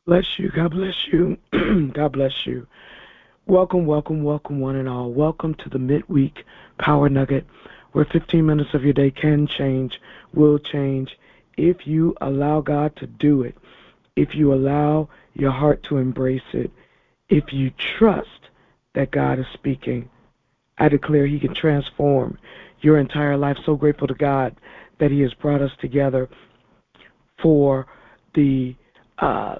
Bless you. God bless you. God bless you. Welcome, welcome, welcome, one and all. Welcome to the midweek Power Nugget, where 15 minutes of your day can change, will change, if you allow God to do it, if you allow your heart to embrace it, if you trust that God is speaking. I declare He can transform your entire life. So grateful to God that He has brought us together for the uh,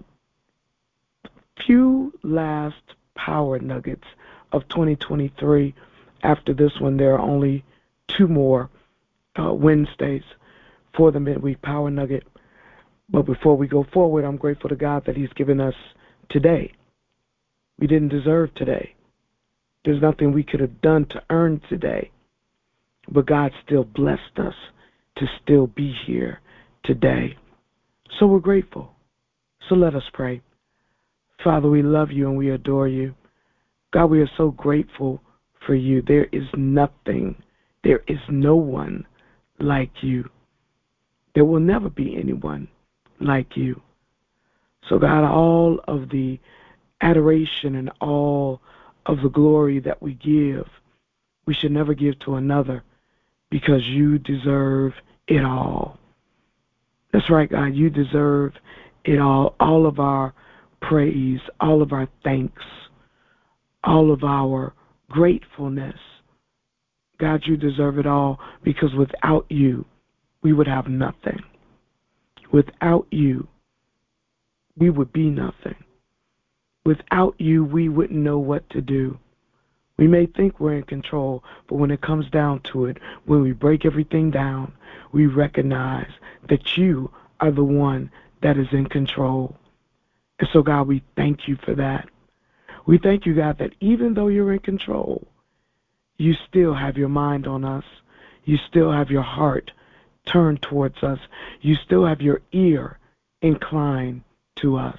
few last power nuggets of 2023. After this one, there are only two more Wednesdays for the midweek power nugget. But before we go forward, I'm grateful to God that He's given us today. We didn't deserve today. There's nothing we could have done to earn today. But God still blessed us to still be here today. So we're grateful. So let us pray. Father, we love you and we adore you. God, we are so grateful for you. There is nothing, there is no one like you. There will never be anyone like you. So, God, all of the adoration and all of the glory that we give, we should never give to another because you deserve it all. That's right, God. You deserve it all of our praise, all of our thanks, all of our gratefulness. God, you deserve it all because without you, we would have nothing. Without you, we would be nothing. Without you, we wouldn't know what to do. We may think we're in control, but when it comes down to it, when we break everything down, we recognize that you are the one that is in control. And so, God, we thank you for that. We thank you, God, that even though you're in control, you still have your mind on us. You still have your heart turned towards us. You still have your ear inclined to us.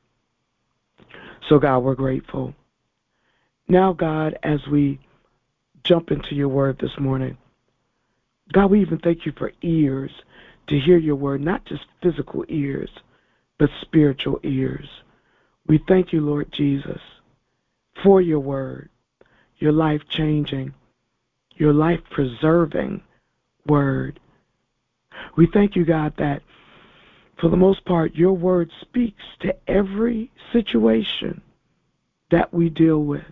So, God, we're grateful. Now, God, as we jump into your word this morning, God, we even thank you for ears to hear your word, not just physical ears, but spiritual ears. We thank you, Lord Jesus, for your word, your life-changing, your life-preserving word. We thank you, God, that for the most part, your word speaks to every situation that we deal with.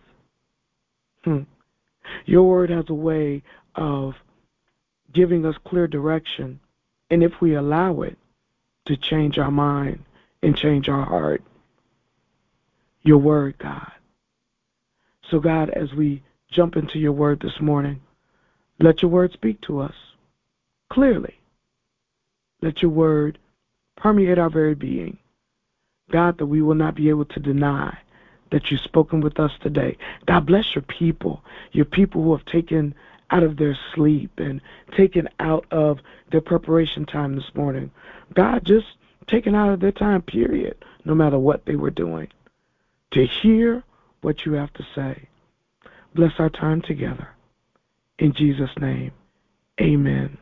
Your word has a way of giving us clear direction, and if we allow it to change our mind and change our heart, your word, God. So, God, as we jump into your word this morning, let your word speak to us clearly. Let your word permeate our very being. God, that we will not be able to deny that you've spoken with us today. God, bless your people who have taken out of their sleep and taken out of their preparation time this morning. God, just taken out of their time, period, no matter what they were doing, to hear what you have to say. Bless our time together. In Jesus' name, amen.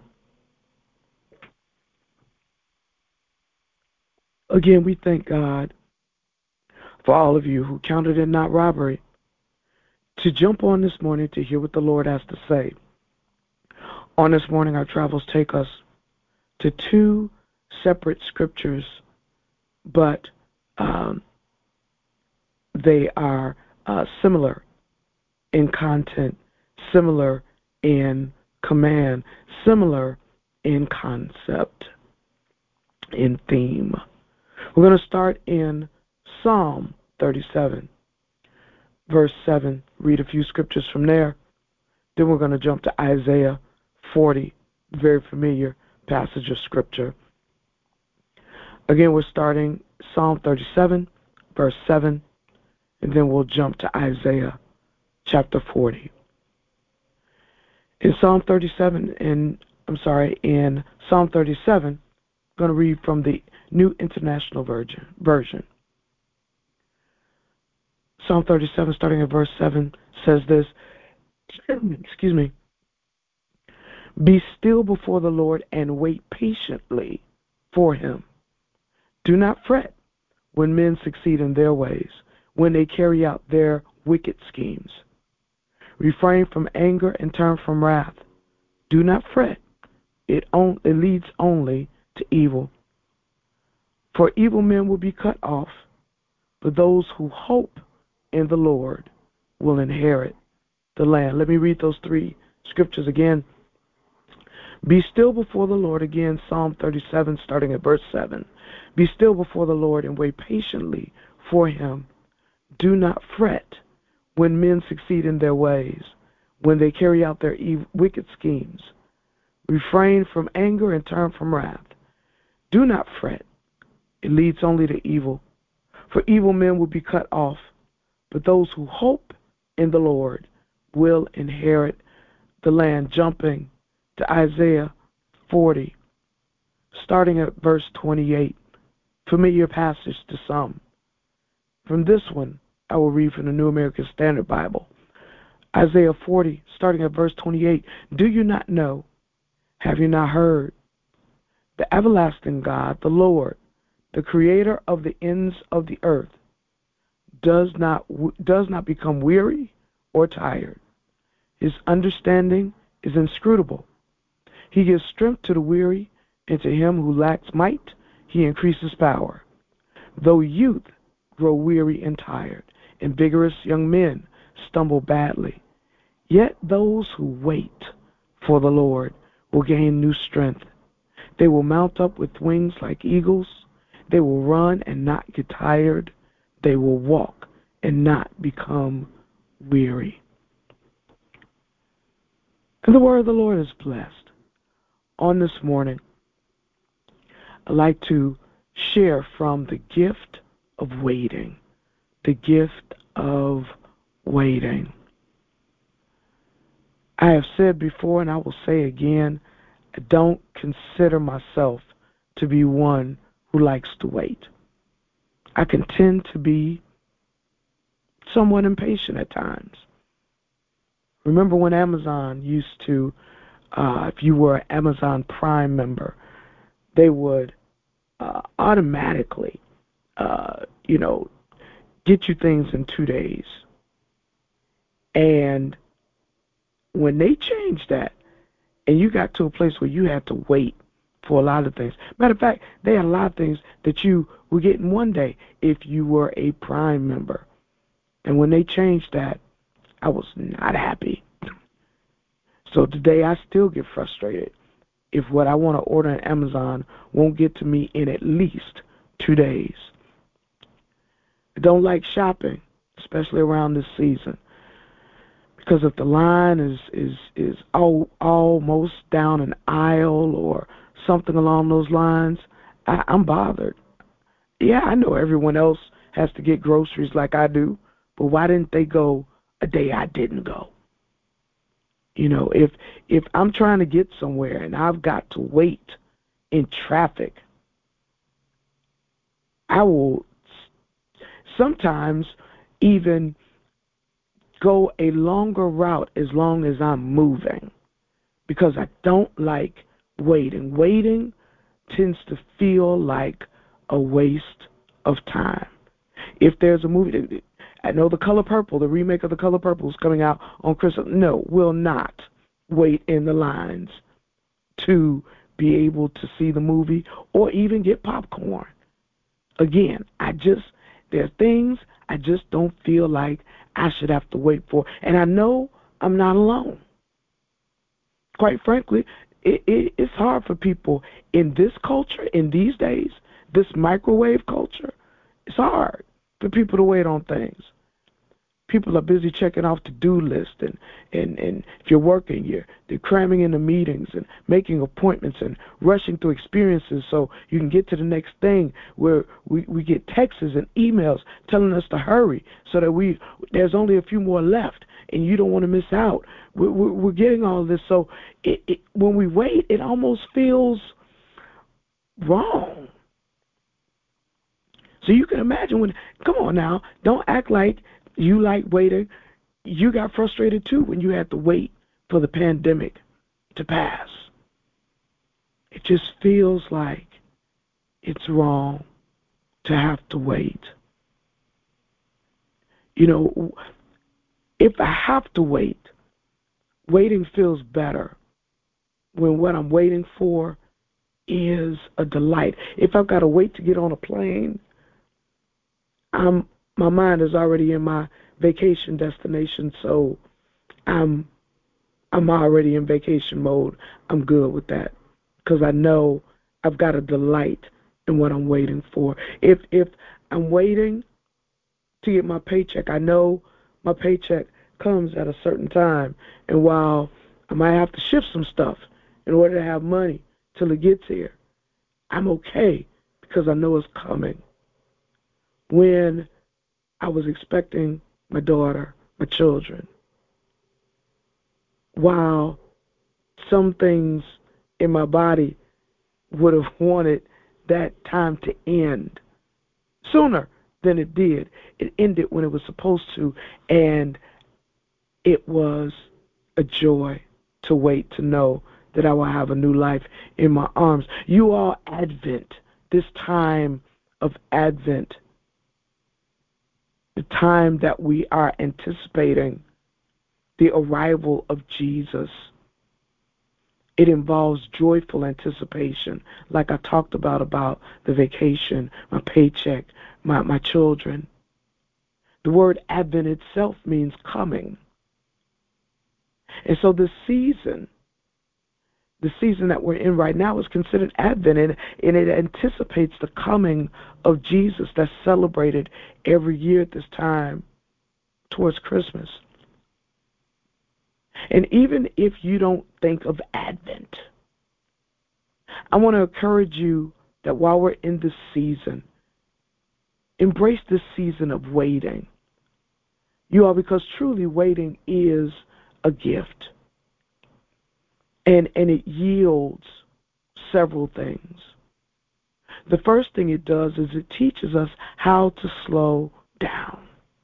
Again, we thank God for all of you who counted it not robbery to jump on this morning to hear what the Lord has to say. On this morning, our travels take us to two separate scriptures, but um, they are similar in content, similar in command, similar in concept, in theme. We're going to start in Psalm 37, verse 7, read a few scriptures from there. Then we're going to jump to Isaiah 40, very familiar passage of scripture. Again, we're starting Psalm 37, verse 7, and then we'll jump to Isaiah chapter 40. In in Psalm 37, I'm going to read from the New International Version. Psalm 37, starting at verse 7, says this, excuse me, be still before the Lord and wait patiently for him. Do not fret when men succeed in their ways, when they carry out their wicked schemes. Refrain from anger and turn from wrath. Do not fret. It leads only to evil. For evil men will be cut off, but those who hope in the Lord will inherit the land. Let me read those 3 scriptures again. Be still before the Lord. Again, Psalm 37, starting at verse 7. Be still before the Lord and wait patiently for him. Do not fret when men succeed in their ways, when they carry out their wicked schemes. Refrain from anger and turn from wrath. Do not fret. It leads only to evil. For evil men will be cut off, but those who hope in the Lord will inherit the land. Jumping to Isaiah 40, starting at verse 28. Familiar passage to some. From this one, I will read from the New American Standard Bible. Isaiah 40, starting at verse 28. Do you not know? Have you not heard? The everlasting God, the Lord, the creator of the ends of the earth, does not become weary or tired. His understanding is inscrutable. He gives strength to the weary, and to him who lacks might, he increases power. Though youth grow weary and tired, and vigorous young men stumble badly, yet those who wait for the Lord will gain new strength. They will mount up with wings like eagles. They will run and not get tired. They will walk and not become weary. And the word of the Lord is blessed. On this morning, I'd like to share from the gift of waiting. The gift of waiting. I have said before, and I will say again, I don't consider myself to be one who likes to wait. I can tend to be somewhat impatient at times. Remember when Amazon used to, if you were an Amazon Prime member, they would automatically, get you things in 2 days. And when they changed that, and you got to a place where you had to wait for a lot of things. Matter of fact, they had a lot of things that you would get in 1 day if you were a Prime member. And when they changed that, I was not happy. So today I still get frustrated if what I want to order on Amazon won't get to me in at least 2 days. I don't like shopping, especially around this season, because if the line is almost down an aisle or something along those lines, I'm bothered. Yeah, I know everyone else has to get groceries like I do, but why didn't they go a day I didn't go? If I'm trying to get somewhere and I've got to wait in traffic, I will sometimes even go a longer route as long as I'm moving, because I don't like waiting. Waiting tends to feel like a waste of time. If there's a movie, I know The Color Purple, the remake of The Color Purple is coming out on Christmas. No, will not wait in the lines to be able to see the movie or even get popcorn. Again, there are things I just don't feel like I should have to wait for. And I know I'm not alone. Quite frankly, it's hard for people in this culture, in these days, this microwave culture. It's hard for people to wait on things. People are busy checking off to-do lists, and if you're working, they're cramming into meetings and making appointments and rushing through experiences so you can get to the next thing, where we get texts and emails telling us to hurry so that there's only a few more left and you don't want to miss out. We're getting all of this, so when we wait, it almost feels wrong. So you can imagine come on now, don't act like you like waiting. You got frustrated too when you had to wait for the pandemic to pass. It just feels like it's wrong to have to wait. You know, if I have to wait, waiting feels better when what I'm waiting for is a delight. If I've got to wait to get on a plane, my mind is already in my vacation destination, so I'm already in vacation mode. I'm good with that because I know I've got a delight in what I'm waiting for. If I'm waiting to get my paycheck, I know my paycheck comes at a certain time, and while I might have to shift some stuff in order to have money till it gets here, I'm okay because I know it's coming. When I was expecting my daughter, my children, while some things in my body would have wanted that time to end sooner than it did. It ended when it was supposed to, and it was a joy to wait to know that I will have a new life in my arms. You all, Advent, this time of Advent, the time that we are anticipating the arrival of Jesus, it involves joyful anticipation, like I talked about the vacation, my paycheck, my children. The word Advent itself means coming. And so this season, the season that we're in right now, is considered Advent, and it anticipates the coming of Jesus that's celebrated every year at this time towards Christmas. And even if you don't think of Advent, I want to encourage you that while we're in this season, embrace this season of waiting. You all, because truly waiting is a gift. And it yields several things. The first thing it does is it teaches us how to slow down.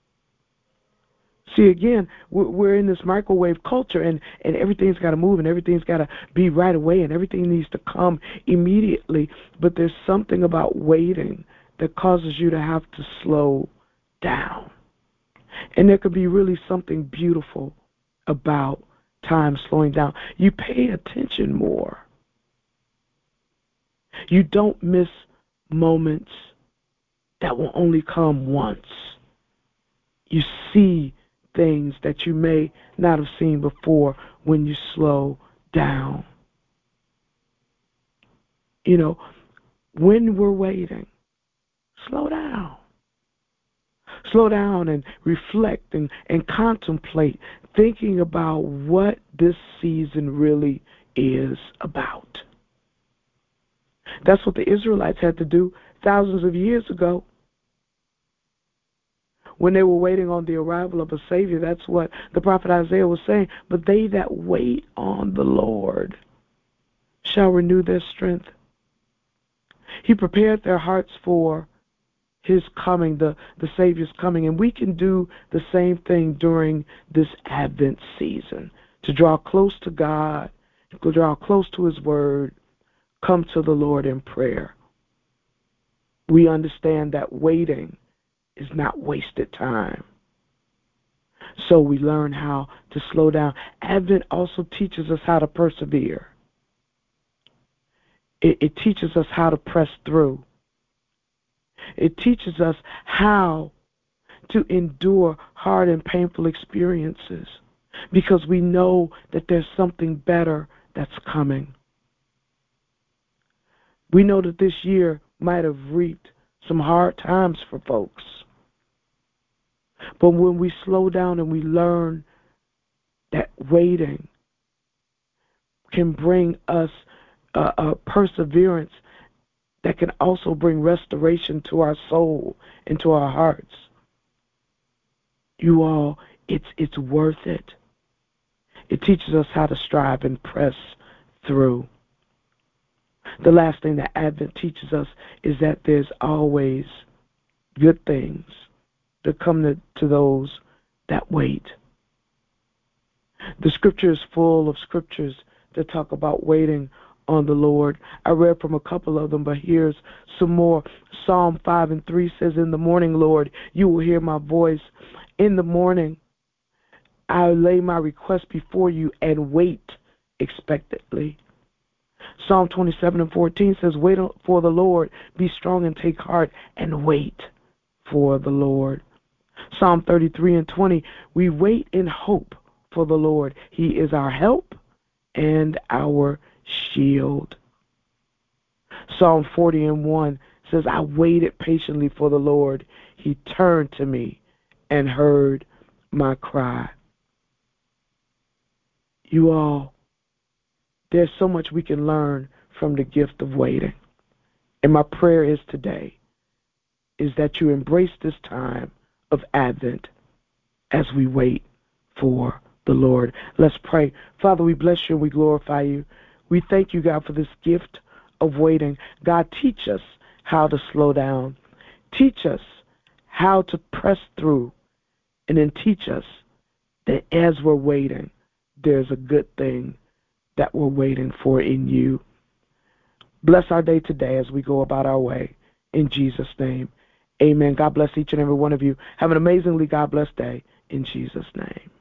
See, again, we're in this microwave culture, and everything's got to move, and everything's got to be right away, and everything needs to come immediately. But there's something about waiting that causes you to have to slow down. And there could be really something beautiful about time slowing down. You pay attention more. You don't miss moments that will only come once. You see things that you may not have seen before when you slow down. You know, when we're waiting, slow down. Slow down and reflect and contemplate, thinking about what this season really is about. That's what the Israelites had to do thousands of years ago. When they were waiting on the arrival of a Savior, that's what the prophet Isaiah was saying. But they that wait on the Lord shall renew their strength. He prepared their hearts for His coming, the Savior's coming. And we can do the same thing during this Advent season, to draw close to God, to draw close to His Word, come to the Lord in prayer. We understand that waiting is not wasted time. So we learn how to slow down. Advent also teaches us how to persevere. It teaches us how to press through. It teaches us how to endure hard and painful experiences because we know that there's something better that's coming. We know that this year might have reaped some hard times for folks. But when we slow down and we learn that waiting can bring us a perseverance that can also bring restoration to our soul and to our hearts. You all, it's worth it. It teaches us how to strive and press through. The last thing that Advent teaches us is that there's always good things that come to those that wait. The scripture is full of scriptures that talk about waiting on the Lord. I read from a couple of them, but here's some more. Psalm 5:3 says, in the morning, Lord, you will hear my voice. In the morning, I lay my request before you and wait expectantly. Psalm 27:14 says, wait for the Lord, be strong and take heart, and wait for the Lord. Psalm 33:20, we wait in hope for the Lord. He is our help and our shield. Psalm 40:1 says, I waited patiently for the Lord. He turned to me and heard my cry. You all, there's so much we can learn from the gift of waiting. And my prayer is today is that you embrace this time of Advent as we wait for the Lord. Let's pray. Father, we bless you and we glorify you. We thank you, God, for this gift of waiting. God, teach us how to slow down. Teach us how to press through. And then teach us that as we're waiting, there's a good thing that we're waiting for in you. Bless our day today as we go about our way. In Jesus' name, amen. God bless each and every one of you. Have an amazingly God blessed day in Jesus' name.